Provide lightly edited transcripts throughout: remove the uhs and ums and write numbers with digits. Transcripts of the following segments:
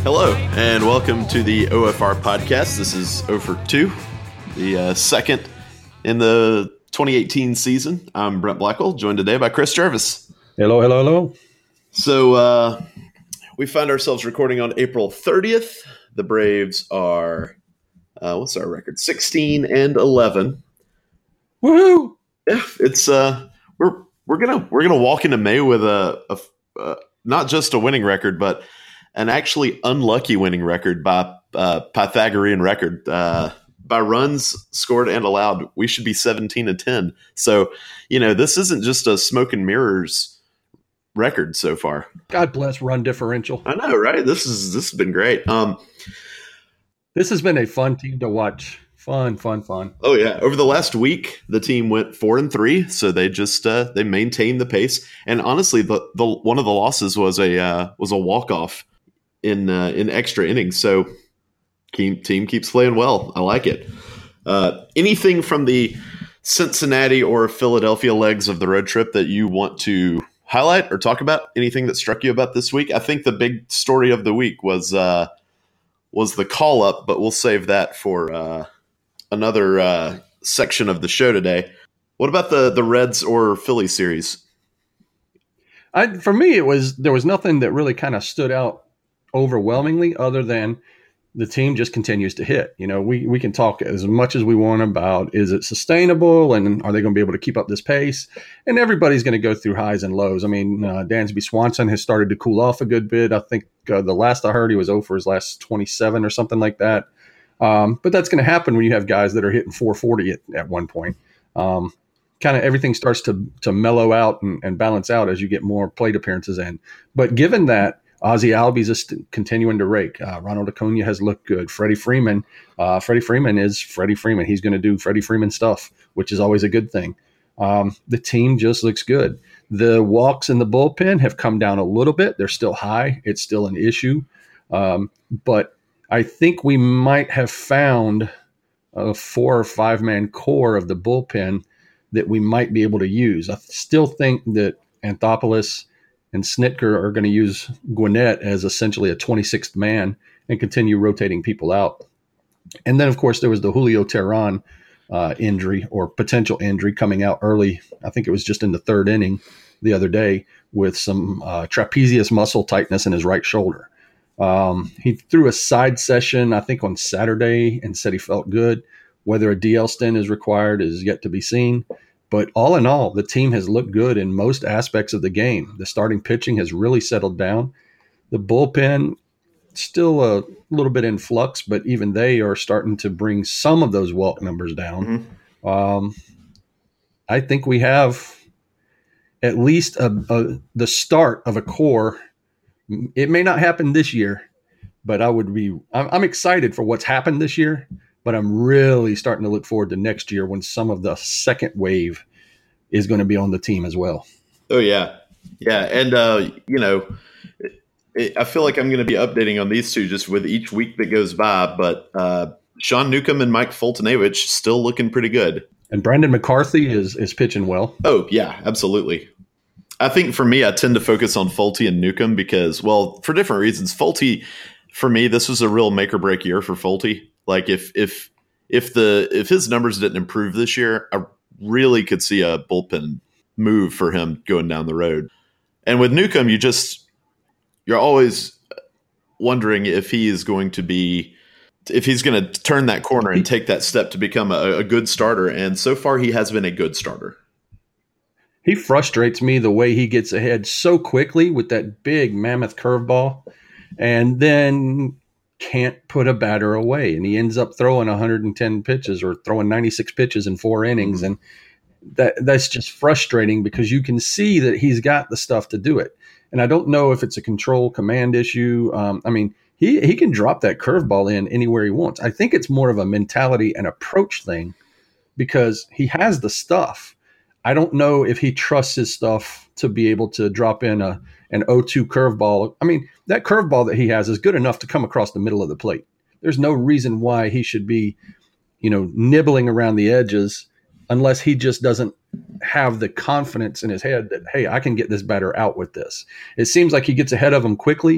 Hello, and welcome to the OFR podcast. This is 0 for 2, the second in the 2018 season. I'm Brent Blackwell, joined today by Chris Jervis. Hello, hello, hello. So we find ourselves recording on April 30th. The Braves are, what's our record? 16-11. Woohoo! Yeah, it's we're gonna walk into May with a not just a winning record, but an actually unlucky winning record by Pythagorean record. By runs scored and allowed, we should be 17-10. So, this isn't just a smoke and mirrors record so far. God bless run differential. I know, right? This has been great. This has been a fun team to watch. Fun. Oh yeah! Over the last week, the team went 4-3, so they just they maintained the pace. And honestly, the one of the losses was a walk-off in extra innings. So team keeps playing well. I like it. Anything from the Cincinnati or Philadelphia legs of the road trip that you want to highlight or talk about? Anything that struck you about this week? I think the big story of the week was the call up, but we'll save that for another section of the show today. What about the Reds or Philly series? For me, there was nothing that really kind of stood out overwhelmingly other than the team just continues to hit. We can talk as much as we want about, is it sustainable and are they going to be able to keep up this pace? And everybody's going to go through highs and lows. I mean, Dansby Swanson has started to cool off a good bit. I think the last I heard he was 0 for his last 27 or something like that. But that's going to happen when you have guys that are hitting 440 at one point. Kind of everything starts to mellow out and balance out as you get more plate appearances in. But given that, Ozzie Albies is continuing to rake. Ronald Acuna has looked good. Freddie Freeman is Freddie Freeman. He's going to do Freddie Freeman stuff, which is always a good thing. The team just looks good. The walks in the bullpen have come down a little bit. They're still high. It's still an issue. But I think we might have found a 4 or 5 man core of the bullpen that we might be able to use. I still think that Anthopoulos and Snitker are going to use Gwinnett as essentially a 26th man and continue rotating people out. And then, of course, there was the Julio Teheran injury or potential injury coming out early. I think it was just in the 3rd inning the other day with some trapezius muscle tightness in his right shoulder. He threw a side session, I think, on Saturday and said he felt good. Whether a DL stint is required is yet to be seen. But all in all, the team has looked good in most aspects of the game. The starting pitching has really settled down. The bullpen, still a little bit in flux, but even they are starting to bring some of those walk numbers down. Mm-hmm. I think we have at least the start of a core. It may not happen this year, but I'm excited for what's happened this year. But I'm really starting to look forward to next year when some of the second wave is going to be on the team as well. Oh, yeah. Yeah. And, I feel like I'm going to be updating on these two just with each week that goes by. But Sean Newcomb and Mike Foltynewicz still looking pretty good. And Brandon McCarthy is pitching well. Oh, yeah, absolutely. I think for me, I tend to focus on Folty and Newcomb because, well, for different reasons. Folty, for me, this was a real make or break year for Folty. Like if his numbers didn't improve this year, I really could see a bullpen move for him going down the road. And with Newcomb, you're always wondering if he's going to turn that corner and take that step to become a good starter. And so far, he has been a good starter. He frustrates me the way he gets ahead so quickly with that big mammoth curveball, and then can't put a batter away, and he ends up throwing 110 pitches or throwing 96 pitches in 4 innings. And that's just frustrating because you can see that he's got the stuff to do it. And I don't know if it's a control command issue. He can drop that curveball in anywhere he wants. I think it's more of a mentality and approach thing because he has the stuff. I don't know if he trusts his stuff to be able to drop in an 0-2 curveball. I mean, that curveball that he has is good enough to come across the middle of the plate. There's no reason why he should be, nibbling around the edges unless he just doesn't have the confidence in his head that, hey, I can get this batter out with this. It seems like he gets ahead of him quickly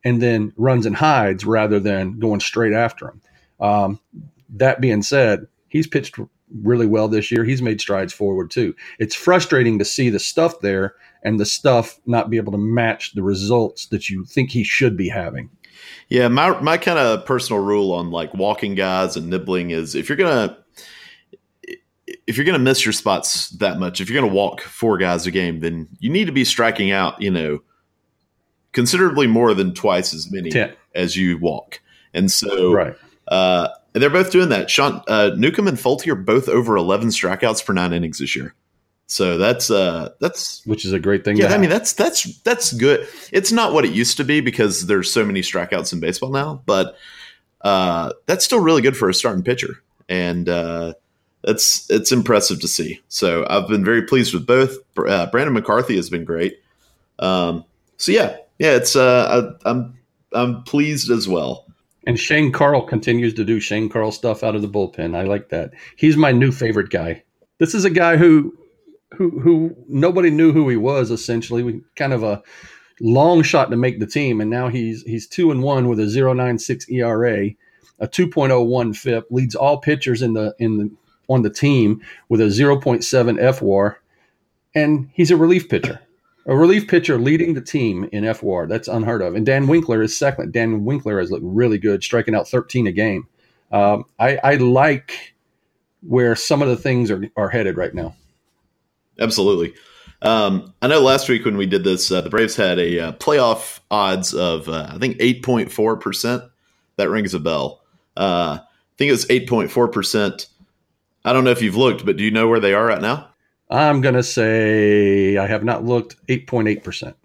and then runs and hides rather than going straight after him. That being said, he's pitched really well this year. He's made strides forward too. It's frustrating to see the stuff there and the stuff not be able to match the results that you think he should be having. Yeah, my kind of personal rule on like walking guys and nibbling is if you're gonna miss your spots that much, if you're gonna walk 4 guys a game, then you need to be striking out, considerably more than twice as many 10. as you walk. And so, Right. And they're both doing that. Newcomb and Fulte are both over 11 strikeouts per 9 innings this year. So that's which is a great thing. Yeah, I mean that's good. It's not what it used to be because there's so many strikeouts in baseball now, but that's still really good for a starting pitcher, and it's impressive to see. So I've been very pleased with both. Brandon McCarthy has been great. So it's I'm pleased as well. And Shane Carl continues to do Shane Carl stuff out of the bullpen. I like that. He's my new favorite guy. This is a guy who nobody knew who he was, essentially. We kind of a long shot to make the team, and now he's 2-1 with a 0.96 ERA, a 2.01 FIP, leads all pitchers on the team with a 0.7 FWAR, and he's a relief pitcher. A relief pitcher leading the team in FWAR. That's unheard of. And Dan Winkler is second. Dan Winkler has looked really good, striking out 13 a game. I like where some of the things are headed right now. Absolutely. I know last week when we did this, the Braves had a playoff odds of, I think, 8.4%. That rings a bell. I think it was 8.4%. I don't know if you've looked, but do you know where they are right now? I'm going to say I have not looked. 8.8%.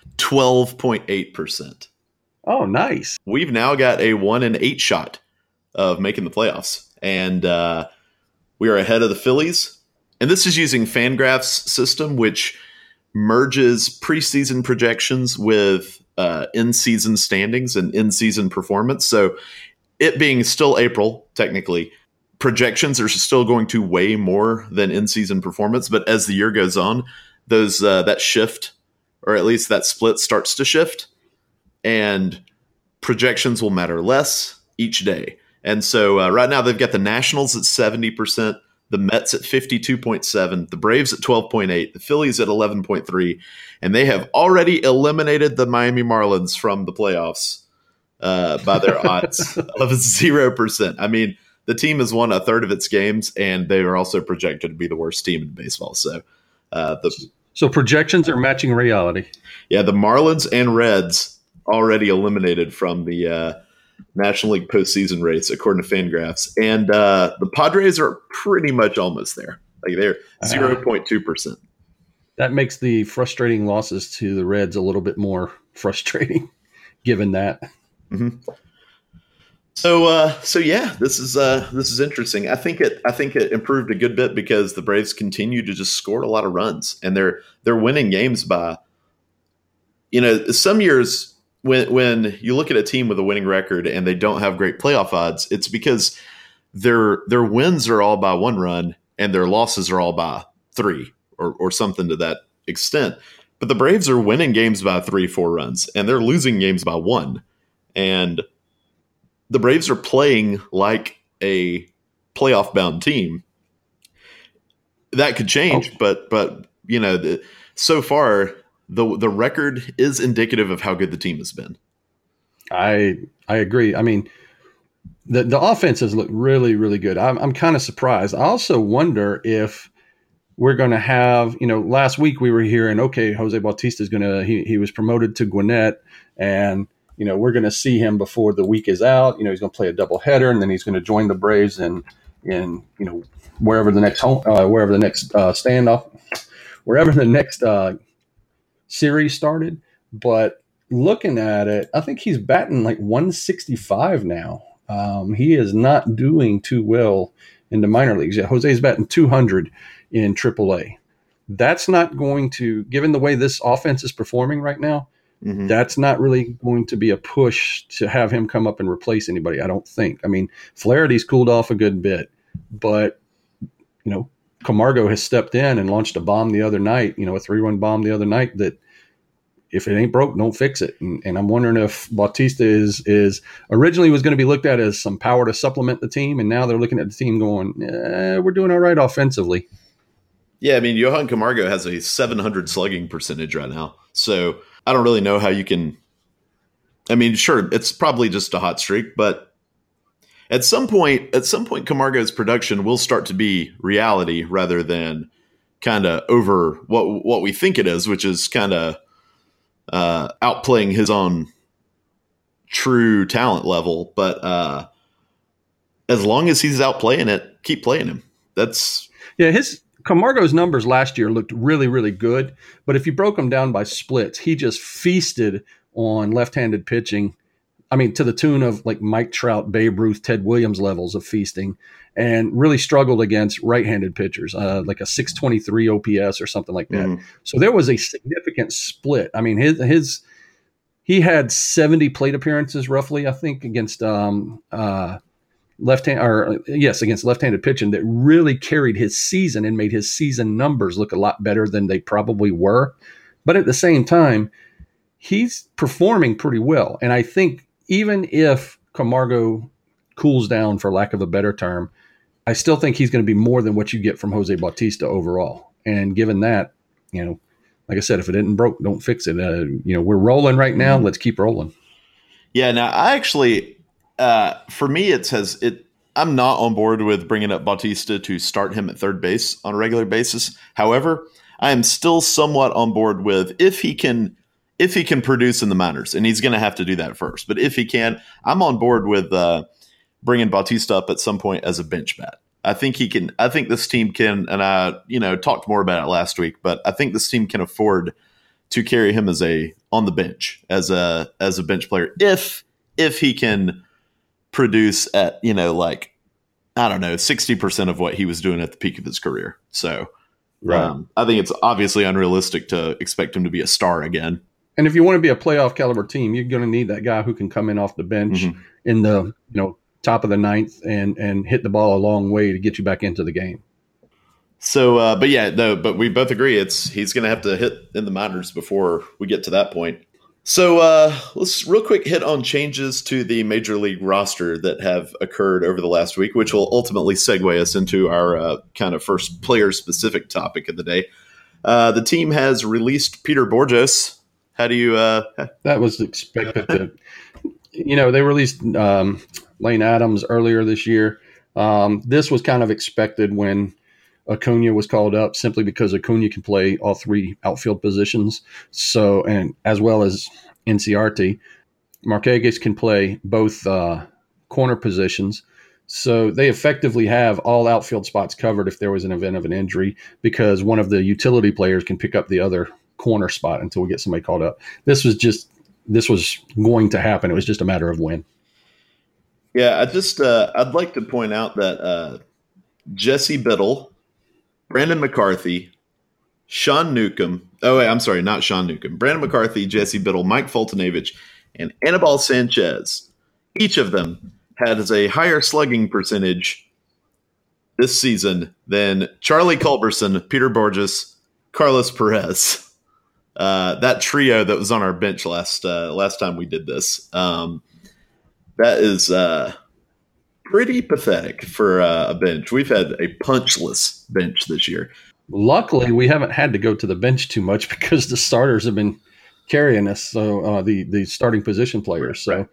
12.8%. Oh, nice. We've now got a 1 in 8 shot of making the playoffs. And we are ahead of the Phillies. And this is using Fangraphs system, which merges preseason projections with in-season standings and in-season performance. So it being still April, technically, projections are still going to weigh more than in-season performance. But as the year goes on, those that shift, or at least that split, starts to shift, and projections will matter less each day. And so right now they've got the Nationals at 70%, the Mets at 52.7%, the Braves at 12.8%, the Phillies at 11.3%, and they have already eliminated the Miami Marlins from the playoffs by their odds of 0%. I mean, the team has won a third of its games, and they are also projected to be the worst team in baseball. So, so projections are matching reality. Yeah, the Marlins and Reds already eliminated from the National League postseason race, according to Fangraphs, and the Padres are pretty much almost there. Like they're 0.2%. That makes the frustrating losses to the Reds a little bit more frustrating, given that. Mm-hmm. So yeah, this is interesting. I think it improved a good bit because the Braves continue to just score a lot of runs, and they're winning games by, some years when you look at a team with a winning record and they don't have great playoff odds, it's because their wins are all by 1 run and their losses are all by 3 or something to that extent. But the Braves are winning games by 3-4 runs, and they're losing games by 1, and the Braves are playing like a playoff-bound team. That could change, but so far the record is indicative of how good the team has been. I agree. I mean, the offense has looked really, really good. I'm kind of surprised. I also wonder if we're going to have, last week we were hearing, okay, Jose Bautista is he was promoted to Gwinnett, and we're going to see him before the week is out. He's going to play a doubleheader, and then he's going to join the Braves in wherever the next standoff, wherever the next series started. But looking at it, I think he's batting like 165 now. He is not doing too well in the minor leagues. Yeah, Jose's batting 200 in AAA. That's not going to, given the way this offense is performing right now, mm-hmm. That's not really going to be a push to have him come up and replace anybody, I don't think. I mean, Flaherty's cooled off a good bit, but, Camargo has stepped in and launched a bomb the other night, a 3-run bomb the other night that if it ain't broke, don't fix it. And I'm wondering if Bautista is originally was going to be looked at as some power to supplement the team, and now they're looking at the team going, we're doing all right offensively. Yeah, I mean, Johan Camargo has a 700 slugging percentage right now, so I don't really know how you can. I mean, sure, it's probably just a hot streak, but at some point, Camargo's production will start to be reality rather than kind of over what we think it is, which is kind of outplaying his own true talent level. But as long as he's outplaying it, keep playing him. His Camargo's numbers last year looked really, really good. But if you broke them down by splits, he just feasted on left-handed pitching. I mean, to the tune of like Mike Trout, Babe Ruth, Ted Williams levels of feasting, and really struggled against right-handed pitchers, like a 623 OPS or something like that. Mm-hmm. So there was a significant split. I mean, he had 70 plate appearances roughly, I think, against against left-handed pitching that really carried his season and made his season numbers look a lot better than they probably were. But at the same time, he's performing pretty well. And I think even if Camargo cools down, for lack of a better term, I still think he's going to be more than what you get from Jose Bautista overall. And given that, like I said, if it isn't broke, don't fix it. We're rolling right now. Let's keep rolling. Yeah. Now, I actually, for me, I'm not on board with bringing up Bautista to start him at third base on a regular basis. However, I am still somewhat on board with if he can produce in the minors, and he's going to have to do that first. But if he can, I'm on board with bringing Bautista up at some point as a bench bat. I think he can. I think this team can, and I talked more about it last week, but I think this team can afford to carry him on the bench as a bench player if he can produce at 60% of what he was doing at the peak of his career. So right. I think it's obviously unrealistic to expect him to be a star again. And if you want to be a playoff caliber team, you're going to need that guy who can come in off the bench in the top of the ninth and hit the ball a long way to get you back into the game. So, but we both agree he's going to have to hit in the minors before we get to that point. So let's real quick hit on changes to the Major League roster that have occurred over the last week, which will ultimately segue us into our kind of first player-specific topic of the day. The team has released Peter Bourjos. How do you? That was expected. They released Lane Adams earlier this year. This was kind of expected when Acuna was called up, simply because Acuna can play all three outfield positions. So, and as well as Inciarte, Marquez can play both corner positions. So they effectively have all outfield spots covered if there was an event of an injury, because one of the utility players can pick up the other corner spot until we get somebody called up. This was going to happen. It was just a matter of when. Yeah, I'd like to point out that Jesse Biddle, Brandon McCarthy, Sean Newcomb. Oh, wait, I'm sorry, not Sean Newcomb. Brandon McCarthy, Jesse Biddle, Mike Fultonavich, and Anibal Sanchez. Each of them has a higher slugging percentage this season than Charlie Culberson, Peter Bourjos, Carlos Perez. That trio that was on our bench last time we did this. That is pretty pathetic for a bench. We've had a punchless bench this year. Luckily, we haven't had to go to the bench too much because the starters have been carrying us. So the starting position players. So,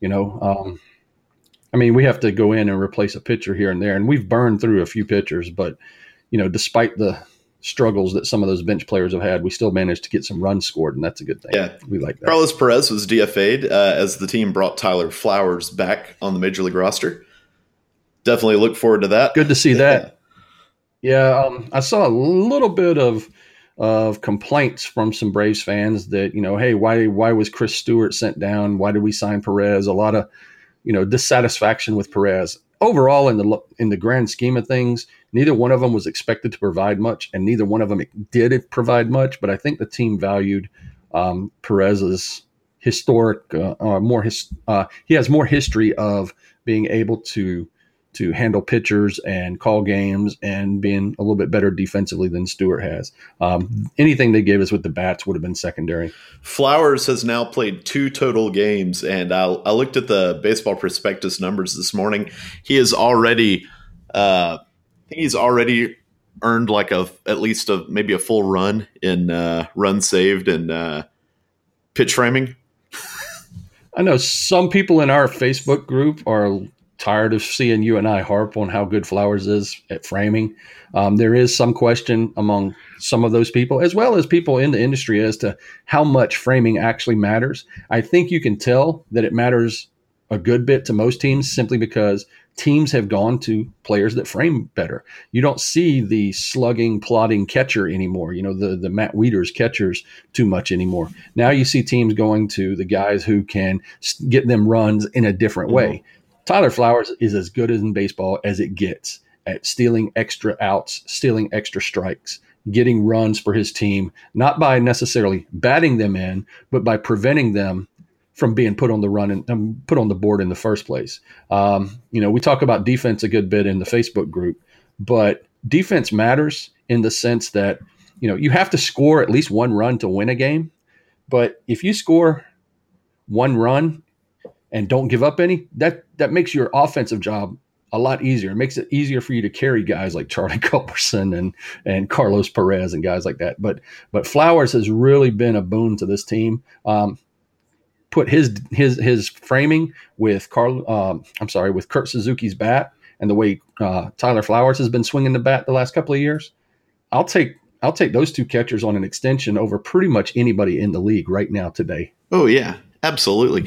we have to go in and replace a pitcher here and there, and we've burned through a few pitchers. But despite the struggles that some of those bench players have had, we still managed to get some runs scored, and that's a good thing. Yeah, we like that. Carlos Perez was DFA'd as the team brought Tyler Flowers back on the Major League roster. Definitely look forward to that. Good to see that. Yeah, I saw a little bit of complaints from some Braves fans that, hey, why was Chris Stewart sent down? Why did we sign Perez? A lot of, dissatisfaction with Perez. Overall, in the grand scheme of things, neither one of them was expected to provide much, and neither one of them did provide much. But I think the team valued Perez's historic, he has more history of being able to to handle pitchers and call games and being a little bit better defensively than Stewart has. Anything they gave us with the bats would have been secondary. Flowers has now played 2 total games, and I looked at the Baseball Prospectus numbers this morning. He is already he's already earned like at least maybe a full run in runs saved and pitch framing. I know some people in our Facebook group are tired of seeing you and I harp on how good Flowers is at framing. There is some question among some of those people, as well as people in the industry, as to how much framing actually matters. I think you can tell that it matters a good bit to most teams simply because teams have gone to players that frame better. You don't see the slugging, plodding catcher anymore, the Matt Wieters catchers too much anymore. Now you see teams going to the guys who can get them runs in a different way. Tyler Flowers is as good in baseball as it gets at stealing extra outs, stealing extra strikes, getting runs for his team, not by necessarily batting them in, but by preventing them from being put on the run and put on the board in the first place. We talk about defense a good bit in the Facebook group, but defense matters in the sense that, you have to score at least 1 run to win a game. But if you score 1 run and don't give up any, that makes your offensive job a lot easier. It makes it easier for you to carry guys like Charlie Culberson and Carlos Perez and guys like that. But Flowers has really been a boon to this team. Put his framing with with Kurt Suzuki's bat and the way Tyler Flowers has been swinging the bat the last couple of years. I'll take those 2 catchers on an extension over pretty much anybody in the league right now today. Oh yeah, absolutely.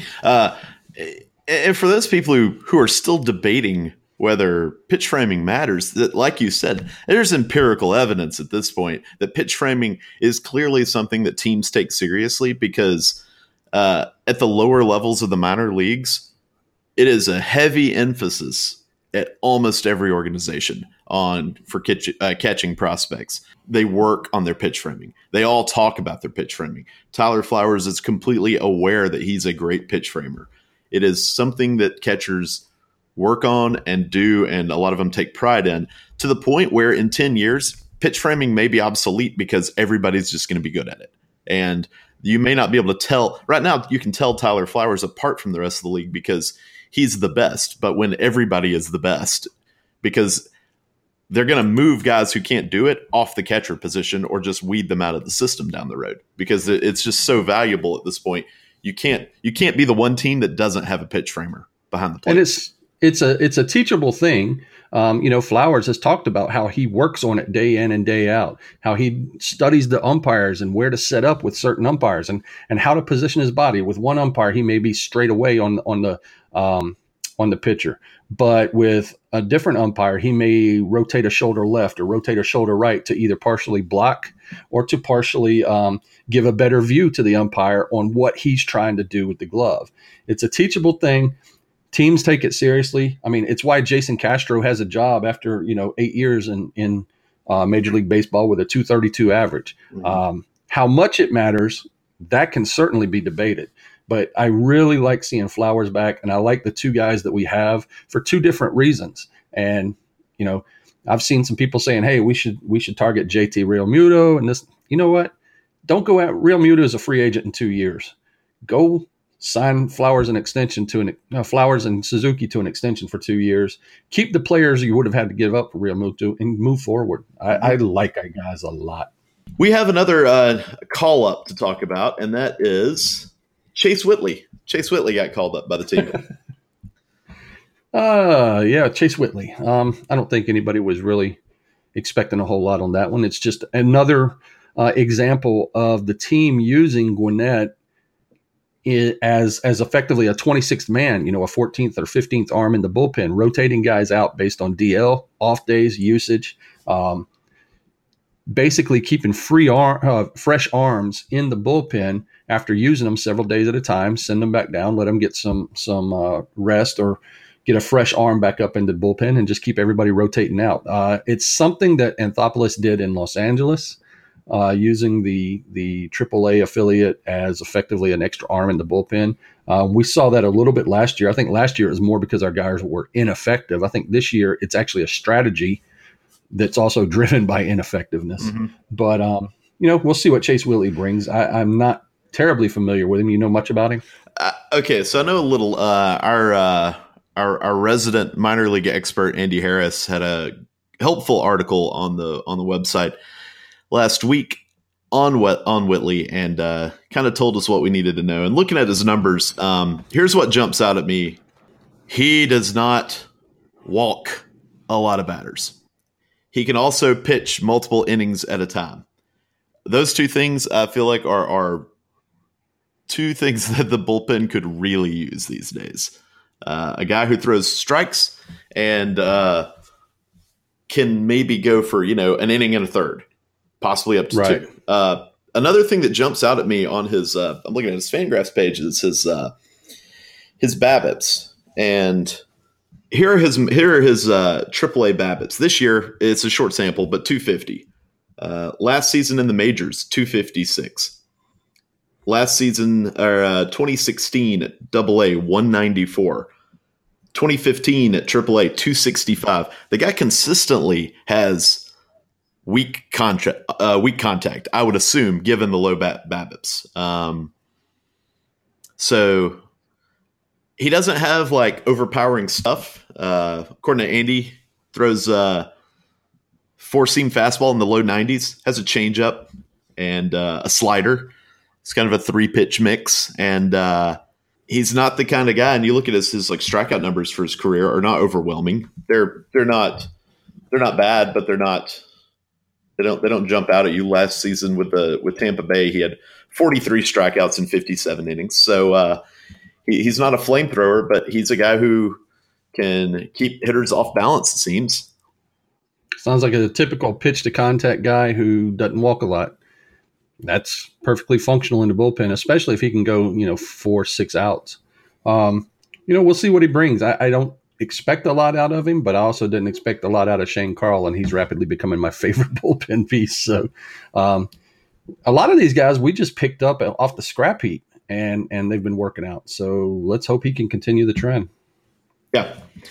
And for those people who are still debating whether pitch framing matters, that, like you said, there's empirical evidence at this point that pitch framing is clearly something that teams take seriously because at the lower levels of the minor leagues, it is a heavy emphasis at almost every organization for catching prospects. They work on their pitch framing. They all talk about their pitch framing. Tyler Flowers is completely aware that he's a great pitch framer. It is something that catchers work on and do, and a lot of them take pride in, to the point where in 10 years, pitch framing may be obsolete because everybody's just going to be good at it. And you may not be able to tell. Right now, you can tell Tyler Flowers apart from the rest of the league because he's the best. But when everybody is the best, because they're going to move guys who can't do it off the catcher position or just weed them out of the system down the road because it's just so valuable at this point. You can't be the one team that doesn't have a pitch framer behind the plate. And it's a teachable thing. Flowers has talked about how he works on it day in and day out, how he studies the umpires and where to set up with certain umpires and how to position his body. With one umpire, he may be straight away on the pitcher, but with a different umpire, he may rotate a shoulder left or rotate a shoulder right to either partially block or to partially give a better view to the umpire on what he's trying to do with the glove. It's a teachable thing. Teams take it seriously. I mean, it's why Jason Castro has a job after 8 years in Major League Baseball with a 232 average. Mm-hmm. How much it matters, that can certainly be debated. But I really like seeing Flowers back, and I like the 2 guys that we have for 2 different reasons. And I've seen some people saying, "Hey, we should target JT Realmuto," and this. You know what? Don't go out. Realmuto is a free agent in 2 years. Go sign Flowers an extension Flowers and Suzuki to an extension for 2 years. Keep the players you would have had to give up for Realmuto and move forward. I like our guys a lot. We have another call up to talk about, and that is Chase Whitley. Chase Whitley got called up by the team. Yeah, Chase Whitley. I don't think anybody was really expecting a whole lot on that one. It's just another example of the team using Gwinnett as effectively a 26th man, a 14th or 15th arm in the bullpen, rotating guys out based on DL, off days, usage, basically keeping fresh arms in the bullpen after using them several days at a time, send them back down, let them get some rest or get a fresh arm back up into the bullpen and just keep everybody rotating out. It's something that Anthopoulos did in Los Angeles. using the AAA affiliate as effectively an extra arm in the bullpen. We saw that a little bit last year. I think last year it was more because our guys were ineffective. I think this year it's actually a strategy that's also driven by ineffectiveness. Mm-hmm. But, we'll see what Chase Whitley brings. I'm not terribly familiar with him. You know much about him? Okay, so I know a little. Our resident minor league expert, Andy Harris, had a helpful article on the website last week on Whitley, and kind of told us what we needed to know. And looking at his numbers, here's what jumps out at me. He does not walk a lot of batters. He can also pitch multiple innings at a time. Those two things I feel like are two things that the bullpen could really use these days. A guy who throws strikes and can maybe go for, an inning and a third, possibly up to two. Another thing that jumps out at me on his, I'm looking at his Fangraphs page, is his BABIPs. And here are his AAA BABIPs. This year, it's a short sample, but 250. Last season in the majors, 256. Last season, 2016 at AA, 194. 2015 at AAA, 265. The guy consistently has weak contact, I would assume, given the low BABIPs. So he doesn't have like overpowering stuff. According to Andy, throws four-seam fastball in the low 90s, has a changeup and a slider. It's kind of a three-pitch mix, and he's not the kind of guy. And you look at his like strikeout numbers for his career are not overwhelming. They're not bad, but they don't jump out at you. Last season with Tampa Bay, he had 43 strikeouts in 57 innings. So he's not a flamethrower, but he's a guy who can keep hitters off balance, it seems. Sounds like a typical pitch to contact guy who doesn't walk a lot. That's perfectly functional in the bullpen, especially if he can go, 4-6 outs. We'll see what he brings. I don't expect a lot out of him, but I also didn't expect a lot out of Shane Carl, and he's rapidly becoming my favorite bullpen piece. So a lot of these guys we just picked up off the scrap heap, and they've been working out. So let's hope he can continue the trend. Yeah.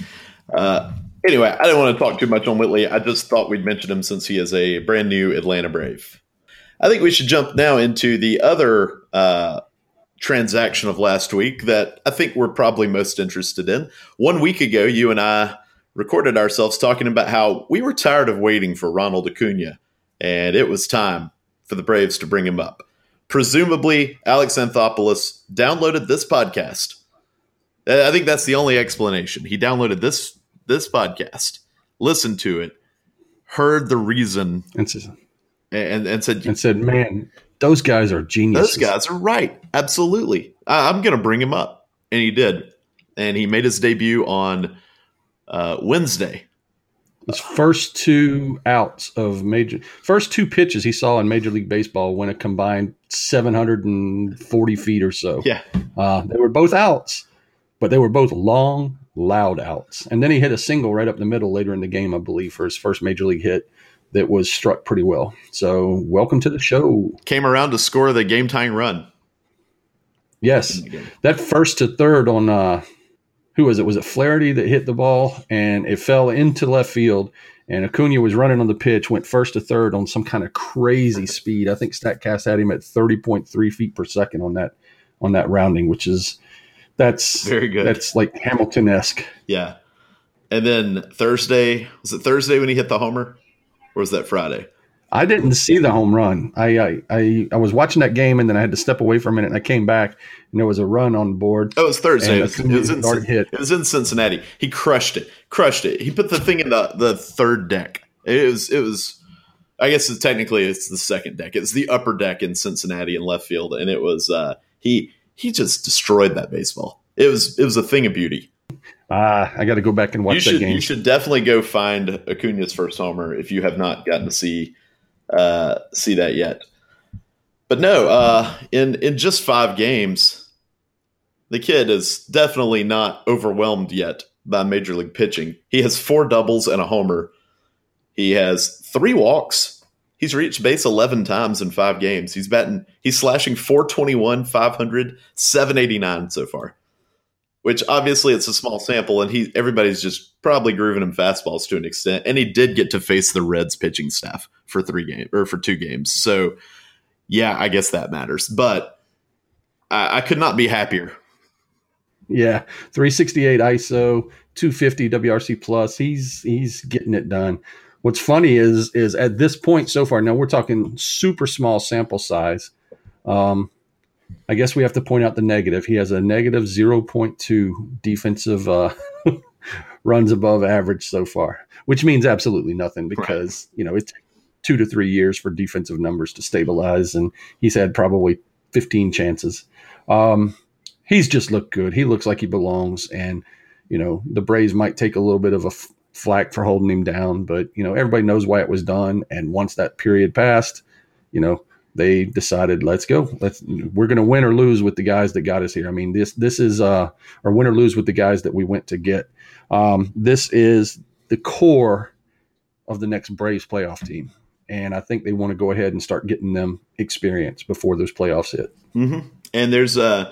Anyway, I didn't want to talk too much on Whitley. I just thought we'd mention him since he is a brand new Atlanta Brave. I think we should jump now into the other transaction of last week that I think we're probably most interested in. 1 week ago, you and I recorded ourselves talking about how we were tired of waiting for Ronald Acuna, and it was time for the Braves to bring him up. Presumably, Alex Anthopoulos downloaded this podcast. I think that's the only explanation. He downloaded this podcast, listened to it, heard the reason, and said, man, those guys are geniuses. Those guys are right. Absolutely. I'm going to bring him up. And he did. And he made his debut on Wednesday. His first two pitches he saw in Major League Baseball went a combined 740 feet or so. Yeah. They were both outs, but they were both long, loud outs. And then he hit a single right up the middle later in the game, I believe, for his first Major League hit. That was struck pretty well. So welcome to the show. Came around to score the game-tying run. Yes. That first to third on, who was it? Was it Flaherty that hit the ball and it fell into left field, and Acuna was running on the pitch, went first to third on some kind of crazy speed. I think StatCast had him at 30.3 feet per second on that rounding, that's very good. That's like Hamilton-esque. Yeah. And then Thursday, was it Thursday when he hit the homer? Or was that Friday? I didn't see the home run. I was watching that game, and then I had to step away for a minute, and I came back, and there was a run on the board. Oh, it was Thursday. It was in Cincinnati. He crushed it. He put the thing in the third deck. It was. I guess it's the second deck. It's the upper deck in Cincinnati in left field, and it was he just destroyed that baseball. It was a thing of beauty. I got to go back and watch that game. You should definitely go find Acuna's first homer if you have not gotten to see that yet. But no, in just 5 games, the kid is definitely not overwhelmed yet by Major League pitching. He has 4 doubles and a homer. He has 3 walks, He's reached base 11 times in 5 games. He's slashing 421, 500, 789 so far. Which obviously it's a small sample, and everybody's just probably grooving him fastballs to an extent. And he did get to face the Reds pitching staff for 2 games. So yeah, I guess that matters. But I could not be happier. Yeah, 368 ISO, 250 WRC plus. He's getting it done. What's funny is at this point so far, now we're talking super small sample size. I guess we have to point out the negative. He has a negative 0.2 defensive runs above average so far, which means absolutely nothing because, right. It takes 2 to 3 years for defensive numbers to stabilize, and he's had probably 15 chances. He's just looked good. He looks like he belongs, and, the Braves might take a little bit of a flack for holding him down, but, everybody knows why it was done, and once that period passed, they decided, let's go. We're going to win or lose with the guys that got us here. I mean, this is or win or lose with the guys that we went to get. This is the core of the next Braves playoff team, and I think they want to go ahead and start getting them experience before those playoffs hit. Mm-hmm. And there's a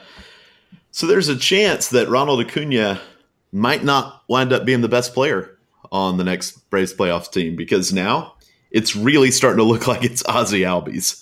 chance that Ronald Acuna might not wind up being the best player on the next Braves playoff team because now it's really starting to look like it's Ozzie Albies.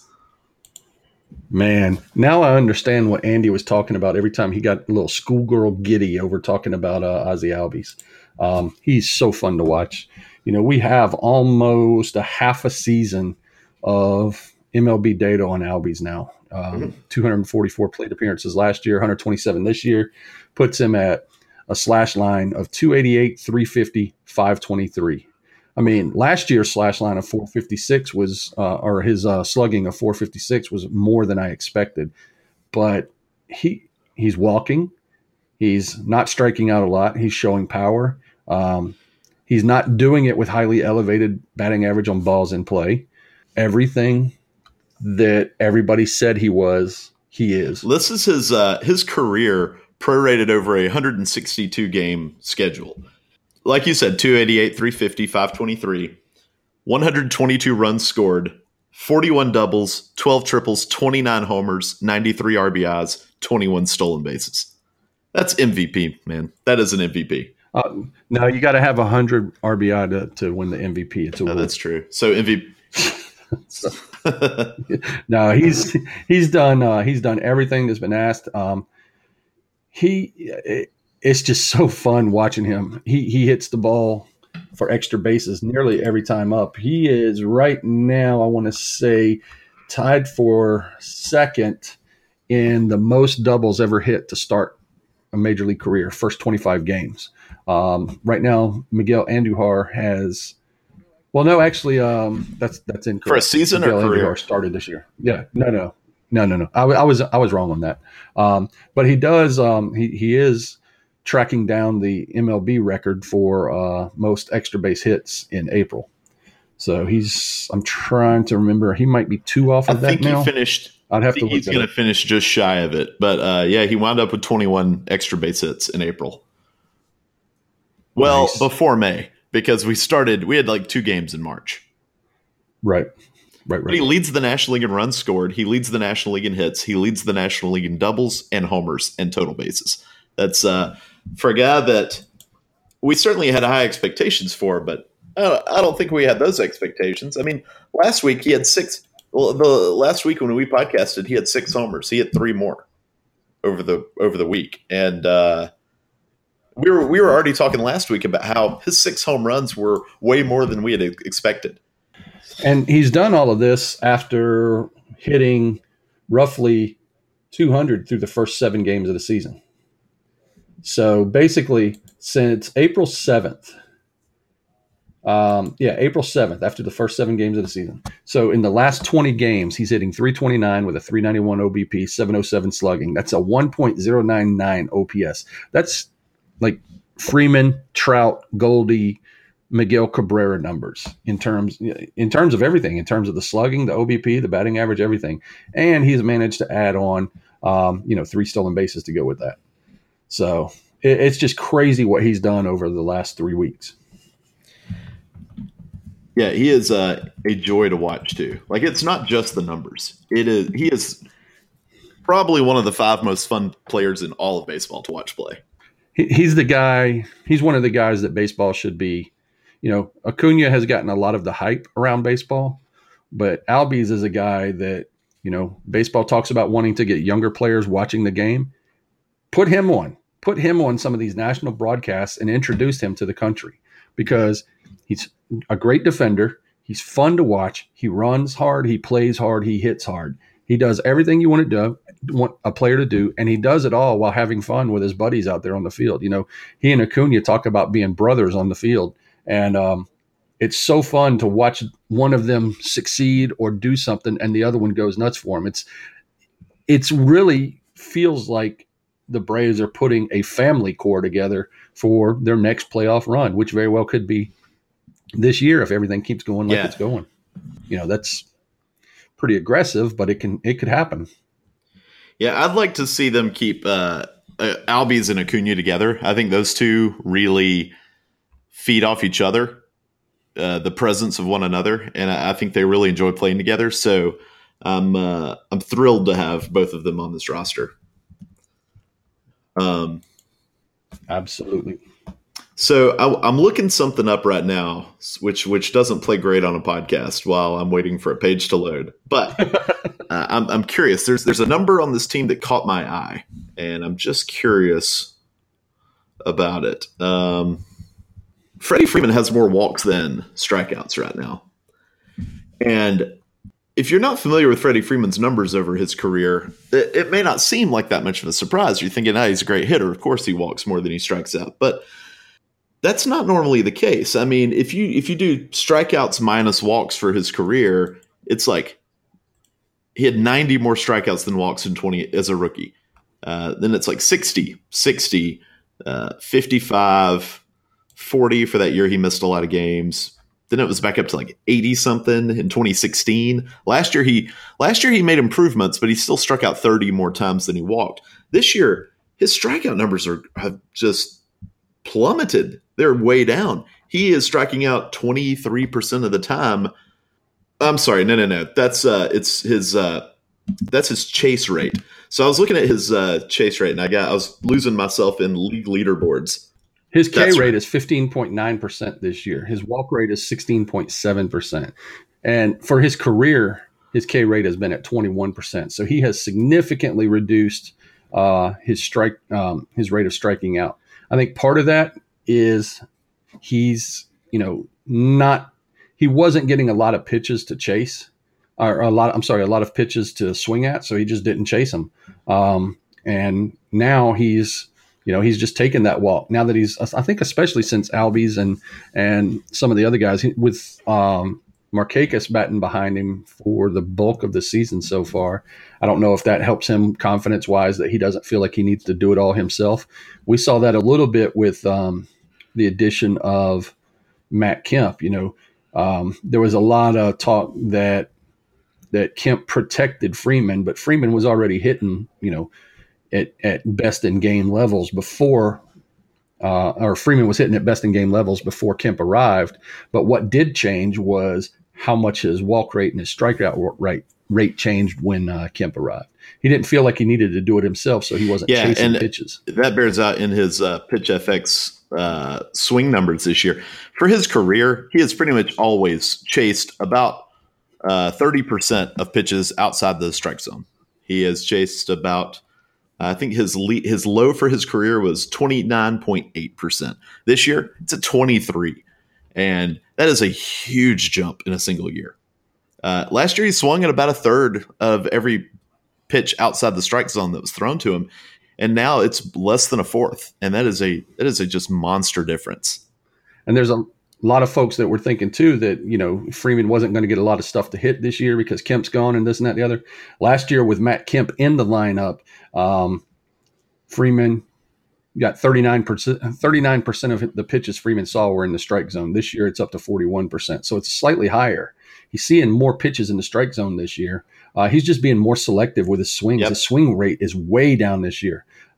Man, now I understand what Andy was talking about every time he got a little schoolgirl giddy over talking about Ozzie Albies. He's so fun to watch. We have almost a half a season of MLB data on Albies now. 244 plate appearances last year, 127 this year, puts him at a slash line of 288, 350, 523. I mean, last year's slash line of 456 was, or his slugging of 456 was more than I expected. But he's walking. He's not striking out a lot. He's showing power. He's not doing it with highly elevated batting average on balls in play. Everything that everybody said he was, he is. This is his career prorated over a 162 game schedule. Like you said, 288, 350, 523, 122 runs scored, 41 doubles, 12 triples, 29 homers, 93 RBIs, 21 stolen bases. That's MVP, man. That is an MVP. No, you got to have 100 RBI to win the MVP. It's a no, that's true. So MVP. No, he's done everything that's been asked. It's just so fun watching him. He hits the ball for extra bases nearly every time up. He is right now, I want to say, tied for second in the most doubles ever hit to start a major league career, first 25 games. Right now, Miguel Andujar has. Well, no, actually, that's incorrect. For a season Miguel or career? Andujar started this year. Yeah, no. I was wrong on that. But he does. He is tracking down the MLB record for most extra base hits in April. So I'm trying to remember. He might be 2 off of that now. I think he finished. I'd have to look. He's going to finish just shy of it. But yeah, he wound up with 21 extra base hits in April. Well, nice. Before May, because we had like 2 games in March. Right. But he leads the National League in runs scored. He leads the National League in hits. He leads the National League in doubles and homers and total bases. That's for a guy that we certainly had high expectations for, but I don't think we had those expectations. I mean, last week he had 6. Well, the last week when we podcasted, he had 6 homers. He had 3 more over the week, and we were already talking last week about how his 6 home runs were way more than we had expected. And he's done all of this after hitting roughly 200 through the first 7 games of the season. So basically, since April 7th, April 7th, after the first 7 games of the season. So in the last 20 games, he's hitting 329 with a 391 OBP, 707 slugging. That's a 1.099 OPS. That's like Freeman, Trout, Goldie, Miguel Cabrera numbers in terms of everything, in terms of the slugging, the OBP, the batting average, everything. And he's managed to add on, 3 stolen bases to go with that. So it's just crazy what he's done over the last 3 weeks. Yeah, he is a joy to watch too. Like, it's not just the numbers. He is probably one of the 5 most fun players in all of baseball to watch play. He's the guy. He's one of the guys that baseball should be. Acuna has gotten a lot of the hype around baseball, but Albies is a guy that, baseball talks about wanting to get younger players watching the game. Put him on some of these national broadcasts and introduce him to the country, because he's a great defender. He's fun to watch. He runs hard. He plays hard. He hits hard. He does everything you want a player to do, and he does it all while having fun with his buddies out there on the field. He and Acuna talk about being brothers on the field, and it's so fun to watch one of them succeed or do something, and the other one goes nuts for him. It's really feels like the Braves are putting a family core together for their next playoff run, which very well could be this year if everything keeps going like it's going. That's pretty aggressive, but it could happen. Yeah, I'd like to see them keep Albies and Acuna together. I think those two really feed off each other, the presence of one another, and I think they really enjoy playing together. So I'm thrilled to have both of them on this roster. Absolutely. So I'm looking something up right now, which doesn't play great on a podcast while I'm waiting for a page to load. But I'm curious. There's a number on this team that caught my eye, and I'm just curious about it. Freddie Freeman has more walks than strikeouts right now, and if you're not familiar with Freddie Freeman's numbers over his career, it may not seem like that much of a surprise. You're thinking, he's a great hitter. Of course he walks more than he strikes out. But that's not normally the case. I mean, if you do strikeouts minus walks for his career, it's like he had 90 more strikeouts than walks in 20 as a rookie. Then it's like 60, 55, 40 for that year. He missed a lot of games. Then it was back up to like 80 something in 2016. Last year he made improvements, but he still struck out 30 more times than he walked. This year, his strikeout numbers have just plummeted. They're way down. He is striking out 23% of the time. I'm sorry, no. That's his chase rate. So I was looking at his chase rate, and I was losing myself in league leaderboards. His K rate is 15.9% this year. His walk rate is 16.7%. And for his career, his K rate has been at 21%. So he has significantly reduced his rate of striking out. I think part of that is he wasn't getting a lot of pitches to chase, or a lot of pitches to swing at. So he just didn't chase them. And now he's just taken that walk. Now that I think especially since Albies and some of the other guys with Markakis batting behind him for the bulk of the season so far, I don't know if that helps him confidence-wise, that he doesn't feel like he needs to do it all himself. We saw that a little bit with the addition of Matt Kemp. There was a lot of talk that Kemp protected Freeman, but Freeman was already hitting, at best in game levels before, or Freeman was hitting at best in game levels before Kemp arrived. But what did change was how much his walk rate and his strikeout rate changed when Kemp arrived. He didn't feel like he needed to do it himself, so he wasn't chasing pitches. That bears out in his Pitch FX swing numbers this year. For his career, he has pretty much always chased about 30% of pitches outside the strike zone. He has chased about, I think his low for his career was 29.8%. This year, it's at 23%. And that is a huge jump in a single year. Last year, he swung at about a third of every pitch outside the strike zone that was thrown to him. And now it's less than a fourth. And that is a just monster difference. And there's a lot of folks that were thinking too that, Freeman wasn't going to get a lot of stuff to hit this year because Kemp's gone and this and that and the other. Last year with Matt Kemp in the lineup, Freeman got 39% of the pitches Freeman saw were in the strike zone. This year it's up to 41%. So it's slightly higher. He's seeing more pitches in the strike zone this year. He's just being more selective with his swings. Yep. His swing rate is way down this year.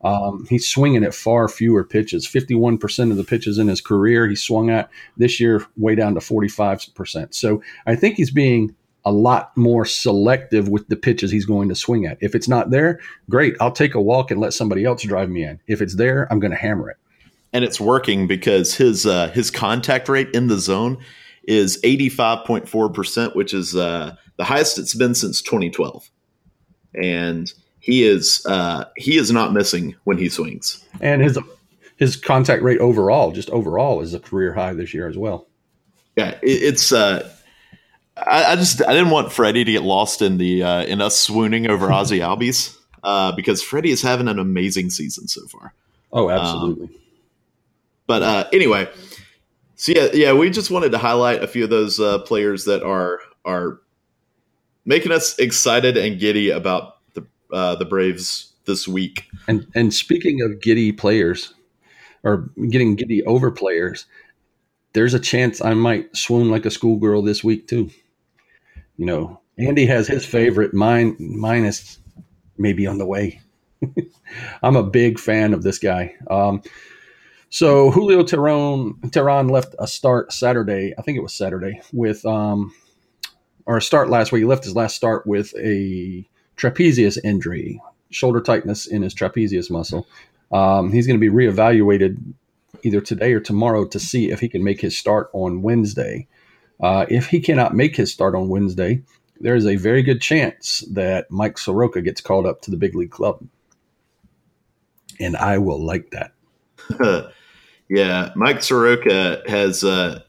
He's swinging at far fewer pitches. 51% of the pitches in his career he swung at. This year, way down to 45%. So I think he's being a lot more selective with the pitches he's going to swing at. If it's not there, great. I'll take a walk and let somebody else drive me in. If it's there, I'm going to hammer it. And it's working because his contact rate in the zone is 85.4%, which is the highest it's been since 2012. And he is not missing when he swings. And his contact rate overall is a career high this year as well. Yeah, it's I didn't want Freddie to get lost in the in us swooning over Ozzy Albies because Freddie is having an amazing season so far. Oh, absolutely. But anyway, so yeah, we just wanted to highlight a few of those players that are making us excited and giddy about the Braves this week. And speaking of giddy players or getting giddy over players, there's a chance I might swoon like a schoolgirl this week too. You know, Andy has his favorite. Mine is maybe on the way. I'm a big fan of this guy. So Julio Teheran left a start Saturday. I think it was Saturday with or a start last week. He left his last start with a trapezius injury, shoulder tightness in his trapezius muscle. He's going to be reevaluated either today or tomorrow to see if he can make his start on Wednesday. If he cannot make his start on Wednesday, there is a very good chance that Mike Soroka gets called up to the big league club. And I will like that. Yeah, Mike Soroka has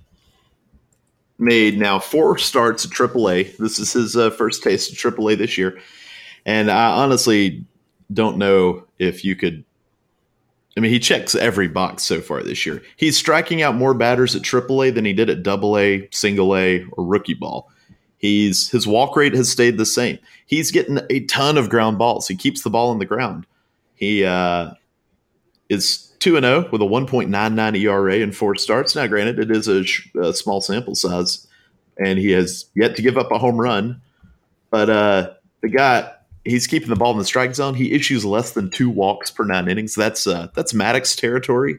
made now 4 starts at AAA. This is his first taste of AAA this year. And I honestly don't know if you could – I mean, he checks every box so far this year. He's striking out more batters at AAA than he did at AA, Single A, or rookie ball. His walk rate has stayed the same. He's getting a ton of ground balls. He keeps the ball on the ground. He is 2-0 with a 1.99 ERA in 4 starts. Now, granted, it is a small sample size, and he has yet to give up a home run. But the guy – he's keeping the ball in the strike zone. He issues less than 2 walks per 9 innings. That's Maddox territory,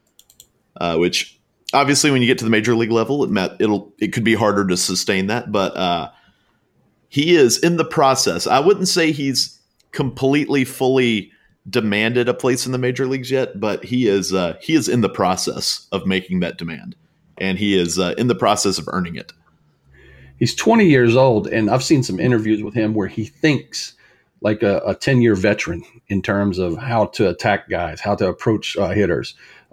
which obviously when you get to the major league level, it could be harder to sustain that. But he is in the process. I wouldn't say he's completely fully demanded a place in the major leagues yet, but he is in the process of making that demand, and he is in the process of earning it. He's 20 years old, and I've seen some interviews with him where he thinks like a 10-year veteran in terms of how to attack guys, how to approach hitters.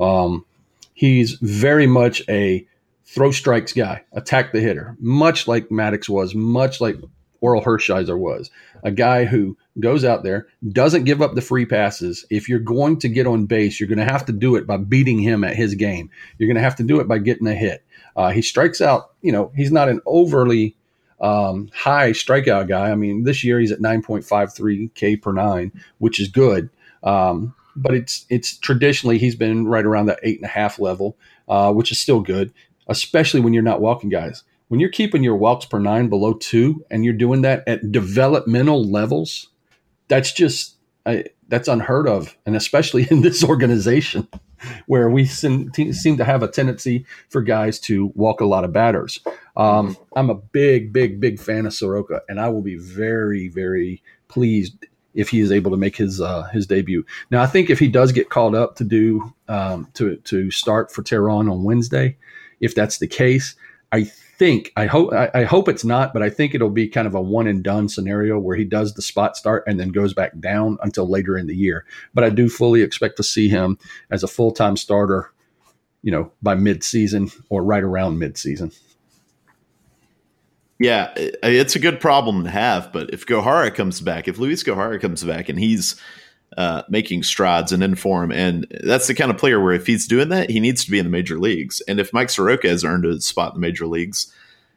He's very much a throw strikes guy, attack the hitter, much like Maddox was, much like Oral Hershiser was. A guy who goes out there, doesn't give up the free passes. If you're going to get on base, you're going to have to do it by beating him at his game. You're going to have to do it by getting a hit. He strikes out, he's not an overly high strikeout guy. I mean, this year he's at 9.53 K per 9, which is good. But it's traditionally he's been right around that 8.5 level, which is still good, especially when you're not walking guys. When you're keeping your walks per 9 below 2 and you're doing that at developmental levels, that's unheard of. And especially in this organization where we seem to have a tendency for guys to walk a lot of batters. I'm a big, big, big fan of Soroka, and I will be very, very pleased if he is able to make his debut. Now, I think if he does get called up to do to start for Teheran on Wednesday, if that's the case, I hope it's not, but I think it'll be kind of a one and done scenario where he does the spot start and then goes back down until later in the year. But I do fully expect to see him as a full-time starter, by mid-season or right around mid-season. Yeah, it's a good problem to have, but if Luis Gohara comes back and he's making strides and in form, and that's the kind of player where if he's doing that, he needs to be in the major leagues. And if Mike Soroka has earned a spot in the major leagues,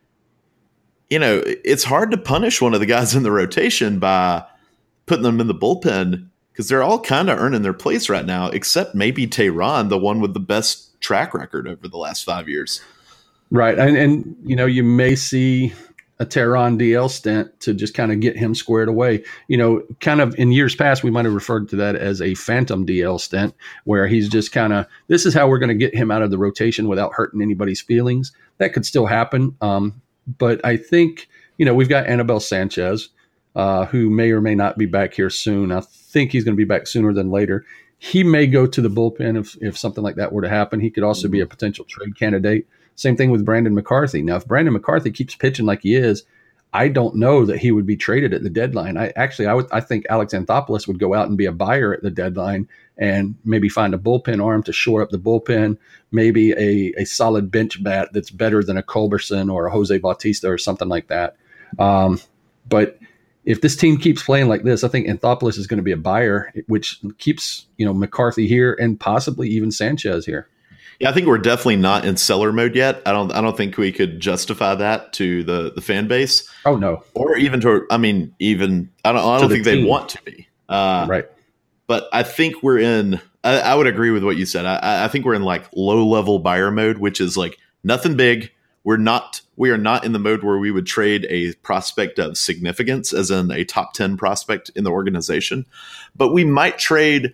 it's hard to punish one of the guys in the rotation by putting them in the bullpen because they're all kind of earning their place right now, except maybe Teheran, the one with the best track record over the last 5 years. Right. And you may see a Tehran DL stint to just kind of get him squared away. Kind of in years past, we might have referred to that as a phantom DL stint, where he's just kind of, this is how we're going to get him out of the rotation without hurting anybody's feelings. That could still happen. But I think, we've got Anibal Sanchez, who may or may not be back here soon. I think he's going to be back sooner than later. He may go to the bullpen if something like that were to happen. He could also be a potential trade candidate. Same thing with Brandon McCarthy. Now, if Brandon McCarthy keeps pitching like he is, I don't know that he would be traded at the deadline. I think Alex Anthopoulos would go out and be a buyer at the deadline and maybe find a bullpen arm to shore up the bullpen, maybe a solid bench bat that's better than a Culberson or a Jose Bautista or something like that. But if this team keeps playing like this, I think Anthopoulos is going to be a buyer, which keeps, McCarthy here and possibly even Sanchez here. Yeah, I think we're definitely not in seller mode yet. I don't think we could justify that to the fan base. Oh no. Or even to, I don't think they want to be. Right. But I think we're in, I would agree with what you said. I think we're in like low level buyer mode, which is like nothing big. We are not in the mode where we would trade a prospect of significance, as in a top 10 prospect in the organization, but we might trade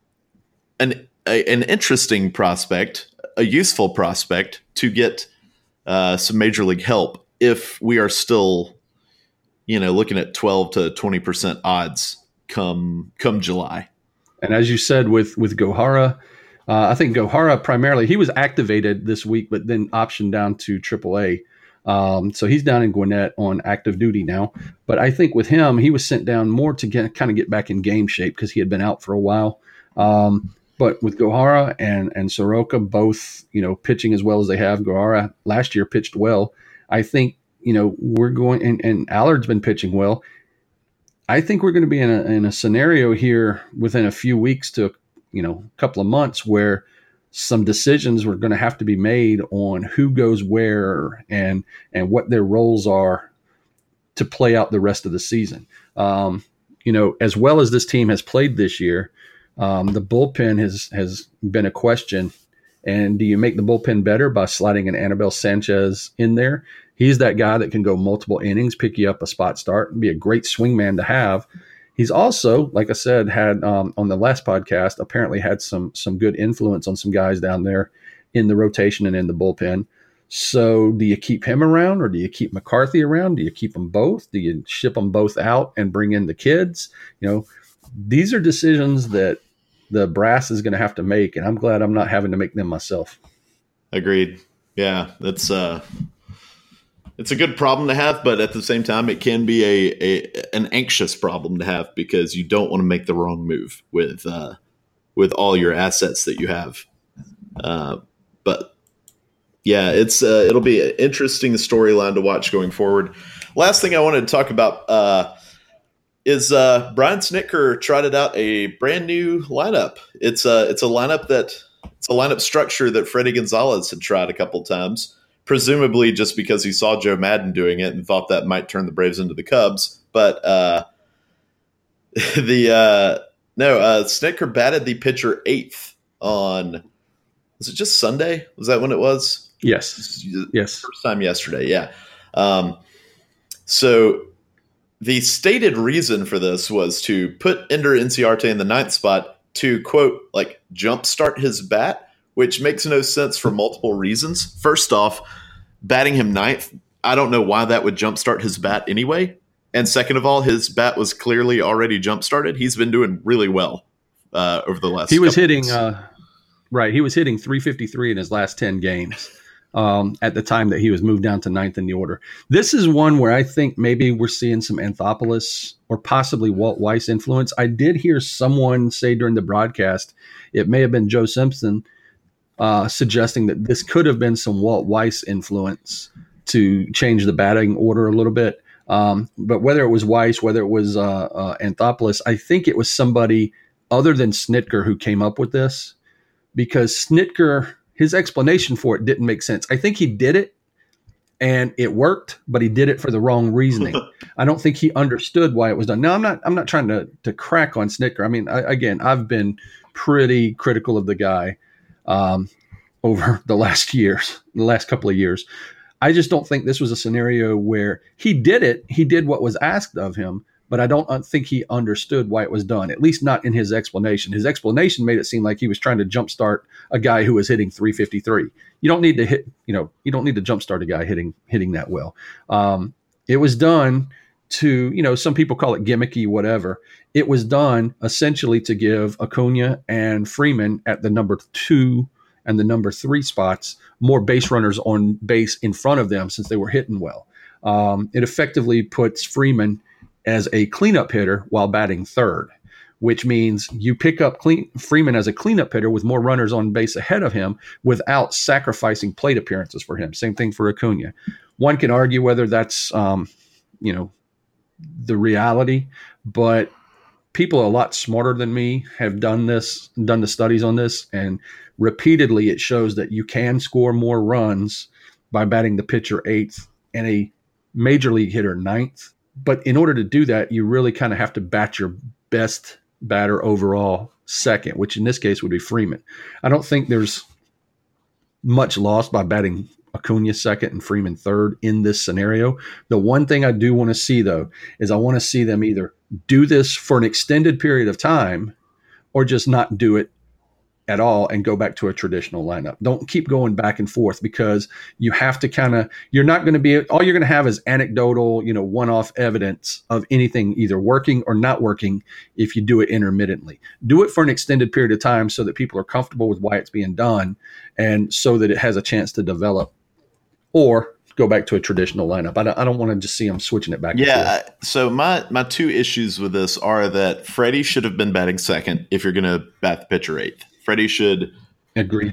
an interesting prospect, a useful prospect, to get some major league help if we are still, looking at 12 to 20% odds come July. And as you said with Gohara, I think Gohara primarily, he was activated this week, but then optioned down to AAA. So he's down in Gwinnett on active duty now. But I think with him, he was sent down more to get back in game shape because he had been out for a while. But with Gohara and Soroka both, pitching as well as they have, Gohara last year pitched well. I think, we're going, and Allard's been pitching well. I think we're going to be in a scenario here within a few weeks to a couple of months where some decisions were going to have to be made on who goes where and what their roles are to play out the rest of the season. As well as this team has played this year, the bullpen has been a question. And do you make the bullpen better by sliding an Anibal Sanchez in there? He's that guy that can go multiple innings, pick you up a spot start, and be a great swing man to have. He's also, like I said, had on the last podcast, apparently had some good influence on some guys down there in the rotation and in the bullpen. So do you keep him around or do you keep McCarthy around? Do you keep them both? Do you ship them both out and bring in the kids? These are decisions that the brass is going to have to make, and I'm glad I'm not having to make them myself. Agreed. Yeah, it's a good problem to have, but at the same time, it can be an anxious problem to have because you don't want to make the wrong move with all your assets that you have. But yeah, it'll be an interesting storyline to watch going forward. Last thing I wanted to talk about is Brian Snitker trotted out a brand new lineup. It's a lineup structure that Freddie Gonzalez had tried a couple times. Presumably just because he saw Joe Madden doing it and thought that might turn the Braves into the Cubs. But Snitker batted the pitcher 8th on, was it just Sunday? Was that when it was? Yes. First time yesterday, yeah. So the stated reason for this was to put Ender Inciarte in the 9th spot to, quote, like jumpstart his bat, which makes no sense for multiple reasons. First off, batting him 9th, I don't know why that would jumpstart his bat anyway. And second of all, his bat was clearly already jumpstarted. He's been doing really well over the last. He was hitting, He was hitting 353 in his last 10 games at the time that he was moved down to 9th in the order. This is one where I think maybe we're seeing some Anthopoulos or possibly Walt Weiss influence. I did hear someone say during the broadcast, it may have been Joe Simpson, suggesting that this could have been some Walt Weiss influence to change the batting order a little bit. But whether it was Weiss, whether it was Anthopoulos, I think it was somebody other than Snitker who came up with this, because Snitker, his explanation for it didn't make sense. I think he did it and it worked, but he did it for the wrong reasoning. I don't think he understood why it was done. Now, I'm not trying to crack on Snitker. I mean, I've been pretty critical of the guy over the last couple of years. I just don't think this was a scenario where he did it. He did what was asked of him, but I don't think he understood why it was done, at least not in his explanation. His explanation made it seem like he was trying to jumpstart a guy who was hitting 353. You don't need to you don't need to jumpstart a guy hitting that well. It was done to, some people call it gimmicky, whatever. It was done essentially to give Acuna and Freeman at the number 2 and the number 3 spots more base runners on base in front of them since they were hitting well. It effectively puts Freeman as a cleanup hitter while batting third, which means you pick up Freeman as a cleanup hitter with more runners on base ahead of him without sacrificing plate appearances for him. Same thing for Acuna. One can argue whether that's, the reality, but people a lot smarter than me have done the studies on this, and repeatedly it shows that you can score more runs by batting the pitcher 8th and a major league hitter 9th. But in order to do that, you really kind of have to bat your best batter overall second, which in this case would be Freeman. I don't think there's much lost by batting Acuna second and Freeman third in this scenario. The one thing I do want to see, though, is I want to see them either do this for an extended period of time or just not do it at all and go back to a traditional lineup. Don't keep going back and forth, because you have to you're not going to be, all you're going to have is anecdotal, one-off evidence of anything either working or not working if you do it intermittently. Do it for an extended period of time so that people are comfortable with why it's being done and so that it has a chance to develop, or go back to a traditional lineup. I don't want to just see them switching it back. Yeah. So my 2 issues with this are that Freddie should have been batting second if you're going to bat the pitcher 8th. Freddie should agree.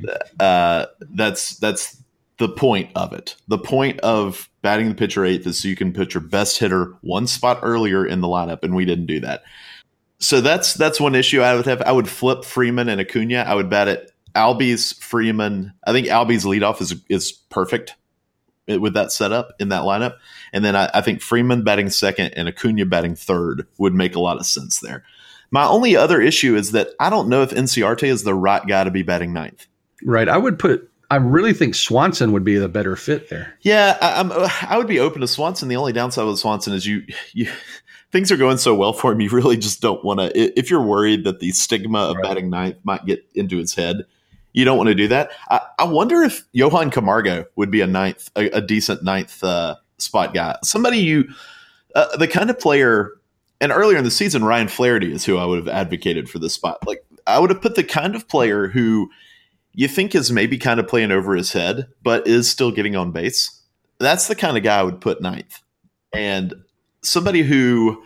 That's the point of it. The point of batting the pitcher 8th is so you can put your best hitter one spot earlier in the lineup, and we didn't do that. So that's one issue I would have. I would flip Freeman and Acuna. I would bat it Albies, Freeman. I think Albies leadoff is perfect with that setup in that lineup. And then I think Freeman batting second and Acuna batting third would make a lot of sense there. My only other issue is that I don't know if Inciarte is the right guy to be batting 9th. Right. I really think Swanson would be the better fit there. Yeah, I would be open to Swanson. The only downside with Swanson is you things are going so well for him. You really just don't want to, if you're worried that the stigma of batting 9th might get into his head, you don't want to do that. I wonder if Johan Camargo would be a decent 9th spot guy. Somebody the kind of player. And earlier in the season, Ryan Flaherty is who I would have advocated for this spot. Like, I would have put the kind of player who you think is maybe kind of playing over his head, but is still getting on base. That's the kind of guy I would put 9th. And somebody who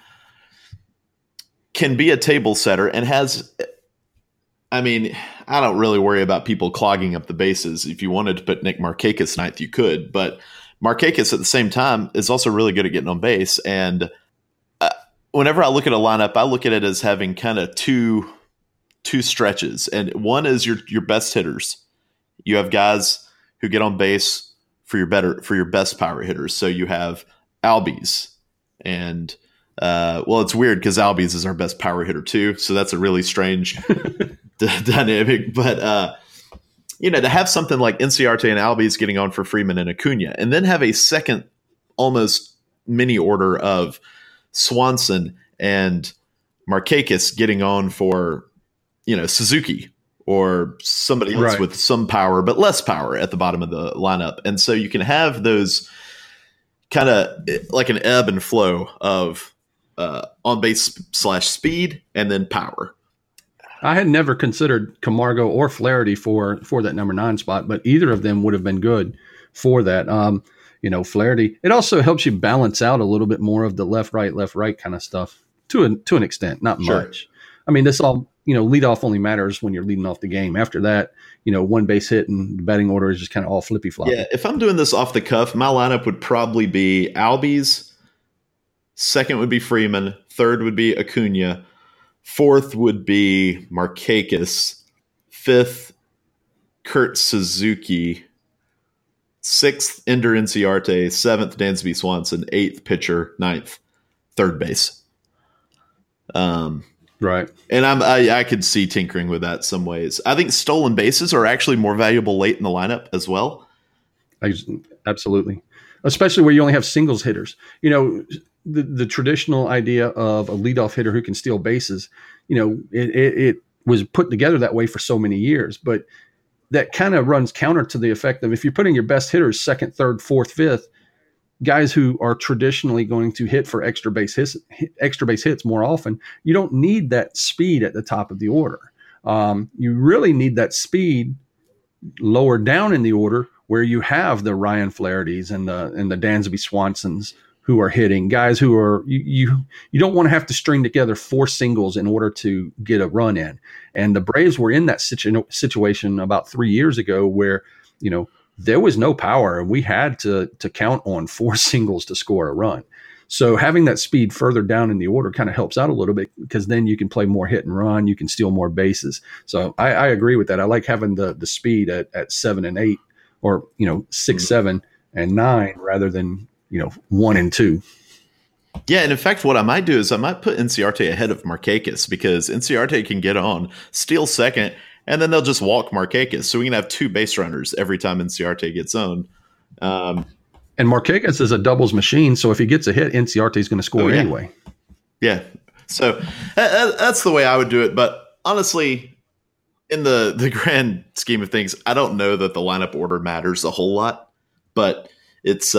can be a table setter and has, I don't really worry about people clogging up the bases. If you wanted to put Nick Markakis 9th, you could. But Markakis at the same time is also really good at getting on base. And whenever I look at a lineup, I look at it as having kind of two stretches. And one is your best hitters. You have guys who get on base for your best power hitters. So you have Albies. And it's weird because Albies is our best power hitter too. So that's a really strange dynamic. But to have something like Inciarte and Albies getting on for Freeman and Acuna, and then have a second almost mini order of Swanson and Markakis getting on for, Suzuki or somebody else with some power, but less power at the bottom of the lineup. And so you can have those kind of like an ebb and flow of on base / speed and then power. I had never considered Camargo or Flaherty for that number 9 spot, but either of them would have been good for that. Flaherty, it also helps you balance out a little bit more of the left, right kind of stuff to an extent, not much. This all, lead off only matters when you're leading off the game. After that, one base hit and the batting order is just kind of all flippy floppy. Yeah. If I'm doing this off the cuff, my lineup would probably be Albies. Second would be Freeman. Third would be Acuna. Fourth would be Markakis. Fifth, Kurt Suzuki. 6th, Ender Inciarte. 7th, Dansby Swanson. 8th, pitcher. 9th, third base. Right. And I could see tinkering with that some ways. I think stolen bases are actually more valuable late in the lineup as well. Absolutely. Especially where you only have singles hitters. The traditional idea of a leadoff hitter who can steal bases, it was put together that way for so many years. But that kind of runs counter to the effect of if you're putting your best hitters second, third, fourth, fifth, guys who are traditionally going to hit for extra base hits more often, you don't need that speed at the top of the order. You really need that speed lower down in the order where you have the Ryan Flahertys and the Dansby Swansons who are hitting, guys who are you don't want to have to string together 4 singles in order to get a run in. And the Braves were in that situation about 3 years ago where, there was no power and we had to count on 4 singles to score a run. So having that speed further down in the order kind of helps out a little bit because then you can play more hit and run, you can steal more bases. So I agree with that. I like having the speed at 7 and 8 or, 6, 7 and 9 rather than, 1 and 2. Yeah, and in fact, what I might do is I might put Inciarte ahead of Markakis because Inciarte can get on, steal second, and then they'll just walk Markakis. So we can have 2 base runners every time Inciarte gets on. And Markakis is a doubles machine, so if he gets a hit, Inciarte is going to score anyway. Yeah, so that's the way I would do it. But honestly, in the grand scheme of things, I don't know that the lineup order matters a whole lot. But it's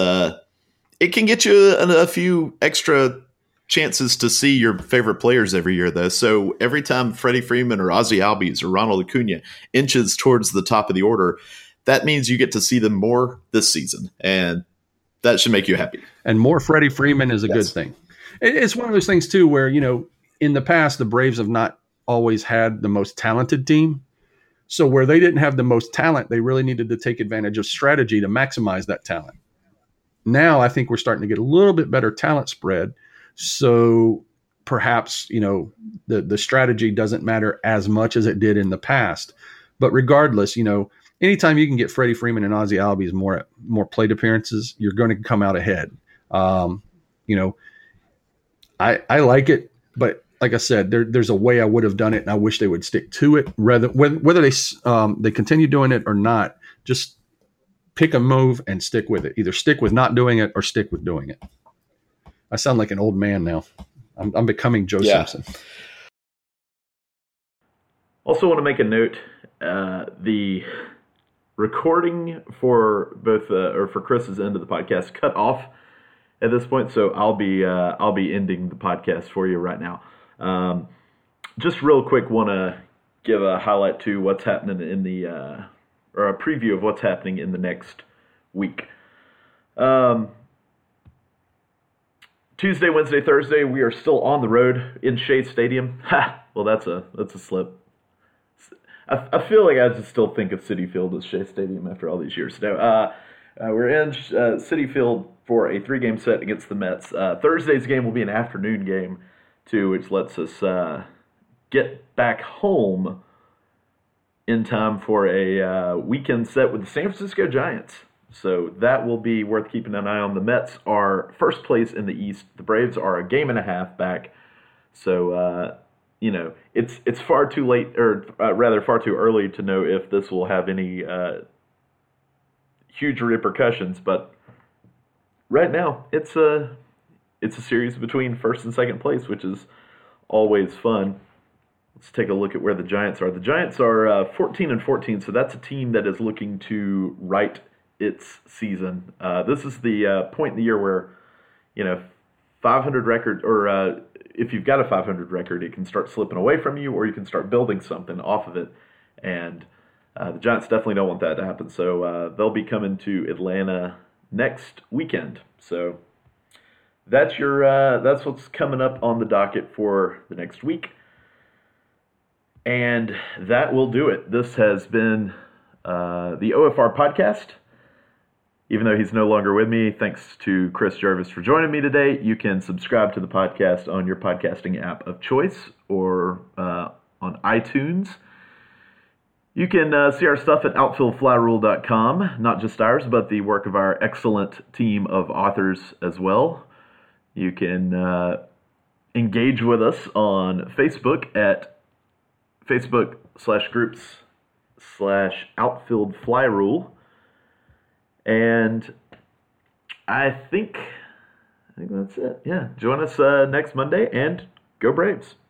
it can get you a few extra chances to see your favorite players every year, though. So every time Freddie Freeman or Ozzie Albies or Ronald Acuna inches towards the top of the order, that means you get to see them more this season. And that should make you happy. And more Freddie Freeman is a good thing. It's one of those things, too, where, in the past, the Braves have not always had the most talented team. So where they didn't have the most talent, they really needed to take advantage of strategy to maximize that talent. Now I think we're starting to get a little bit better talent spread. So perhaps, the strategy doesn't matter as much as it did in the past. But regardless, anytime you can get Freddie Freeman and Ozzie Albies more plate appearances, you're going to come out ahead. I like it, but like I said, there's a way I would have done it, and I wish they would stick to it. Whether they continue doing it or not, just pick a move and stick with it. Either stick with not doing it or stick with doing it. I sound like an old man now. I'm becoming Joe Simpson. Also want to make a note, the recording for both or for Chris's end of the podcast cut off at this point, so I'll be ending the podcast for you right now. Just real quick, want to give a highlight to what's happening in the or a preview of what's happening in the next week. Tuesday, Wednesday, Thursday, we are still on the road in Shea Stadium. Well, that's a slip. I feel like I just still think of Citi Field as Shea Stadium after all these years. No, we're in Citi Field for a 3-game set against the Mets. Thursday's game will be an afternoon game, too, which lets us get back home in time for a weekend set with the San Francisco Giants. So that will be worth keeping an eye on. The Mets are first place in the East. The Braves are a game and a half back. So, it's far too late, or rather far too early to know if this will have any huge repercussions. But right now, it's a series between first and second place, which is always fun. Let's take a look at where the Giants are. The Giants are 14-14, so that's a team that is looking to right its season. This is the point in the year where, 500 record, or if you've got a 500 record, it can start slipping away from you, or you can start building something off of it. And the Giants definitely don't want that to happen. So they'll be coming to Atlanta next weekend. So that's that's what's coming up on the docket for the next week. And that will do it. This has been the OFR podcast. Even though he's no longer with me, thanks to Chris Jervis for joining me today. You can subscribe to the podcast on your podcasting app of choice or on iTunes. You can see our stuff at outfieldflyrule.com, not just ours, but the work of our excellent team of authors as well. You can engage with us on Facebook at Facebook/groups/outfieldflyrule. And I think that's it. Yeah. Join us next Monday, and go Braves.